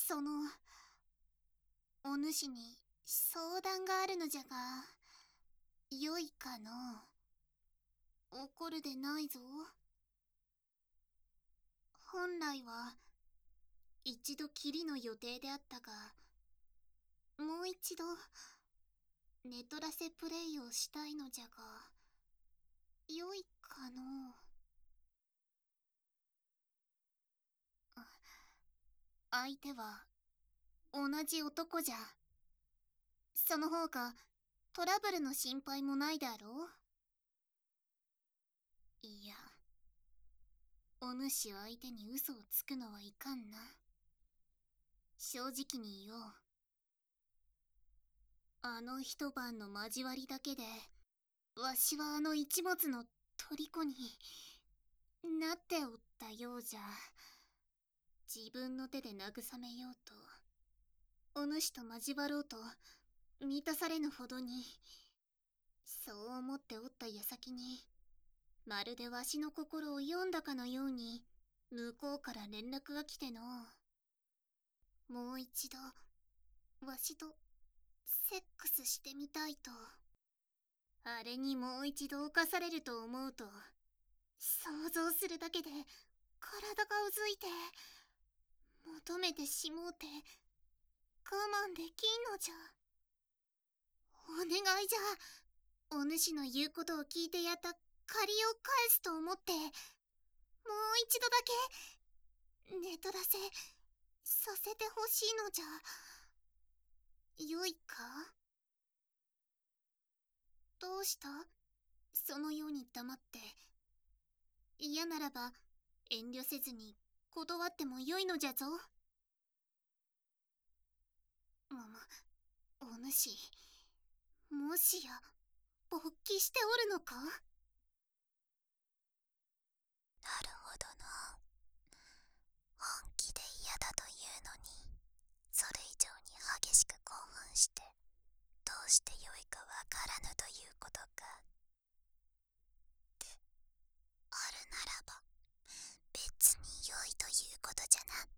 お主に相談があるのじゃが、よいかの？怒るでないぞ。本来は、一度きりの予定であったが、もう一度、ネトラセプレイをしたいのじゃが、よいかの？相手は、同じ男じゃ。その方が、トラブルの心配もないだろう？いや、お主相手に嘘をつくのはいかんな。正直に言おう。あの一晩の交わりだけで、わしはあの一物の虜になっておったようじゃ。自分の手で慰めようと、お主と交わろうと、満たされぬほどに、そう思っておった矢先に、まるでわしの心を読んだかのように、向こうから連絡が来ての。もう一度、わしと、セックスしてみたいと。あれにもう一度侵されると思うと、想像するだけで、体がうずいて、求めてしもうて、我慢できんのじゃ。お願いじゃ。お主の言うことを聞いてやった借りを返すと思って、もう一度だけ、寝取らせ、させてほしいのじゃ。よいか？どうした？そのように黙って。嫌ならば、遠慮せずに断ってもよいのじゃぞ。お主、もしや、勃起しておるのか？なるほどな。本気で嫌だというのに、それ以上に激しく興奮して、どうしてよいかわからぬということか。で、あるならば、別に良いということじゃな。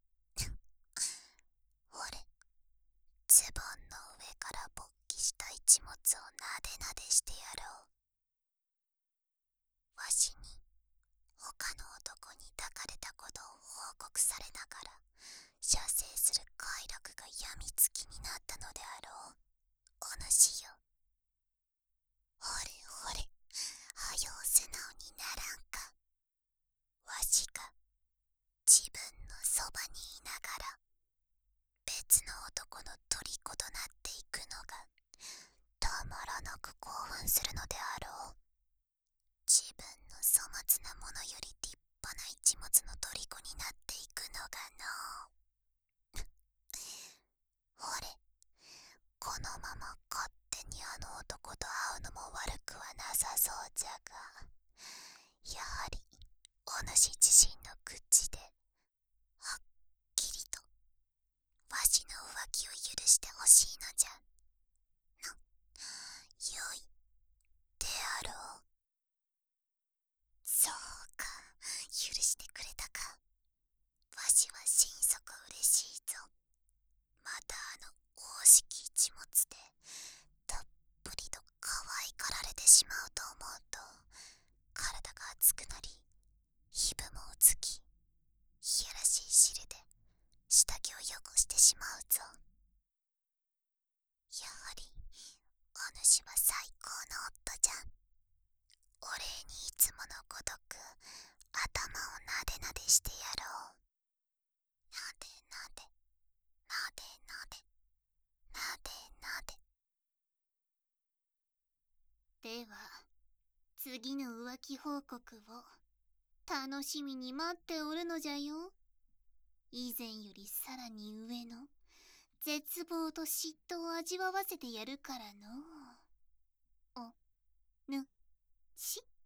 俺、ズボンの上から勃起した一物をなでなでしてやろう。わしに他の男に抱かれたことを報告されながら射精する快楽がやみつきになったのであろう。お主よ。ほれほれ、はよう素直にならんか。わしが自分のそばにいながら別の男の虜となっていくのがたまらなく興奮するのであろう。自分の粗末なものより立派な一物の虜になっていくのがのう。ほれ、このまま勝手にあの男と会うのも悪くはなさそうじゃが、やはりお主自身の口ではっきりとわしの浮気を許してほしいのじゃ。よいであろう。そうか、許してくれたか。わしは心底嬉しいぞ。またあの大式一物でたっぷりと可愛がられてしまうと思うと、体が熱くなり、皮膚もうつき、いやらしい汁で下着を汚してしまうぞ。やはりお主は最高の夫じゃん。お礼にいつものごとく頭をなでなでしてやろう。なでなで、なでなで、なでなで。では、次の浮気報告を楽しみに待っておるのじゃよ。以前よりさらに上の絶望と嫉妬を味わわせてやるからの。お、ぬ、し。